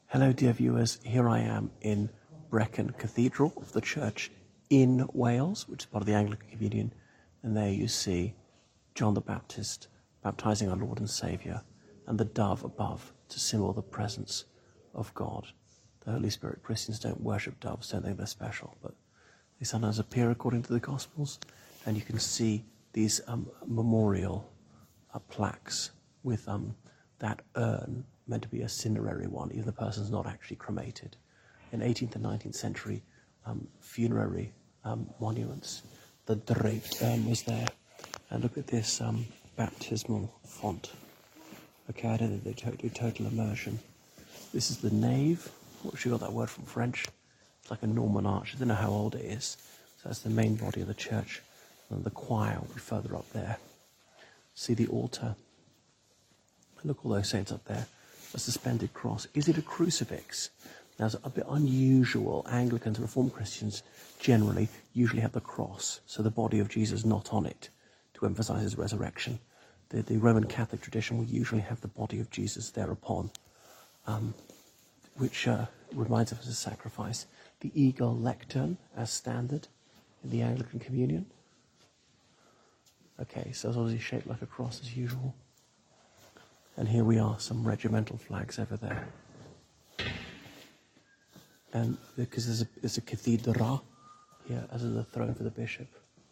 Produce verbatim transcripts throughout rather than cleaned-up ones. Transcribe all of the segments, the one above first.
Hello dear viewers, here I am in Brecon Cathedral of the church in Wales, which is part of the Anglican Communion, and there you see John the Baptist baptizing our Lord and Saviour, and the dove above to symbol the presence of God. The Holy Spirit. Christians don't worship doves, don't think they're special, but they sometimes appear according to the Gospels, and you can see these um, memorial uh, plaques with um, that urn meant to be a cinerary one, even the person's not actually cremated. In eighteenth and nineteenth century um, funerary um, monuments, the draped urn was there. And look at this um, baptismal font. Okay, I don't think they to- do total immersion. This is the nave. What she got that word from French? It's like a Norman arch. I don't know how old it is. So that's the main body of the church. And the choir will be further up there. See the altar. Look, all those saints up there. A suspended cross. Is it a crucifix? Now, it's a bit unusual. Anglicans and Reformed Christians generally usually have the cross, so the body of Jesus not on it, to emphasize his resurrection. The, the Roman Catholic tradition will usually have the body of Jesus thereupon, um, which uh, reminds us of his sacrifice. The eagle lectern as standard in the Anglican Communion. Okay, so it's obviously shaped like a cross as usual. And here we are, some regimental flags over there. And because there's a, there's a cathedra here, as in the throne for the bishop.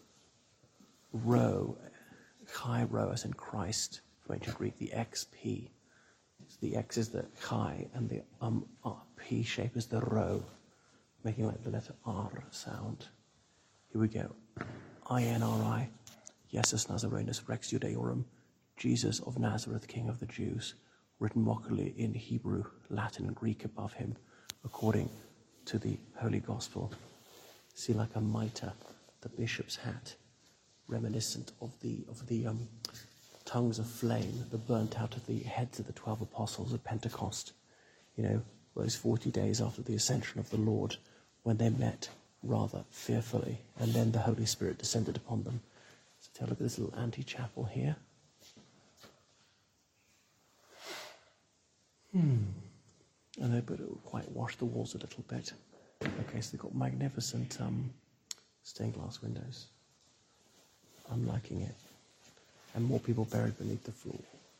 Rho, high rho, as in Christ, from ancient Greek, the X P. So the X is the chi, and the um, R, P shape is the rho, making like the letter R sound. Here we go. I N R I, Jesus Nazarenus Rex Judaeorum, Jesus of Nazareth, King of the Jews, written mockingly in Hebrew, Latin, and Greek above him, according to the Holy Gospel. See, like a mitre, the bishop's hat, reminiscent of the of the um, tongues of flame that burnt out of the heads of the twelve apostles at Pentecost. You know, those forty days after the ascension of the Lord, when they met rather fearfully, and then the Holy Spirit descended upon them. So take a look at this little ante-chapel here. Hmm. And they but it will whitewash the walls a little bit. Okay, so they've got magnificent um, stained glass windows. I'm liking it. And more people buried beneath the floor.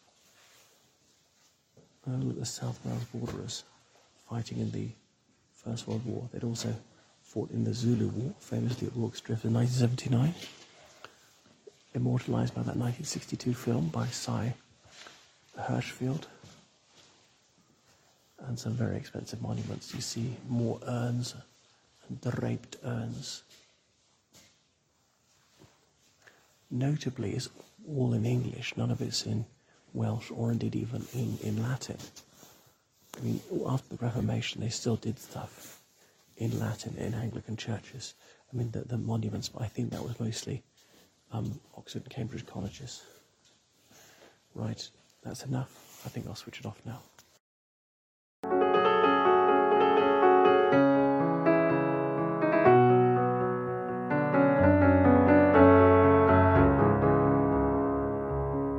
Oh, look at the South Wales borderers fighting in the First World War. They'd also fought in the Zulu War, famously at Rorke's Drift in nineteen seventy-nine. Immortalised by that nineteen sixty-two film by Cy Hirschfield. And some very expensive monuments. You see more urns and draped urns. Notably, it's all in English. None of it's in Welsh or indeed even in, in Latin. I mean, after the Reformation, they still did stuff in Latin in Anglican churches. I mean, the, the monuments, but I think that was mostly um, Oxford and Cambridge colleges. Right, that's enough. I think I'll switch it off now.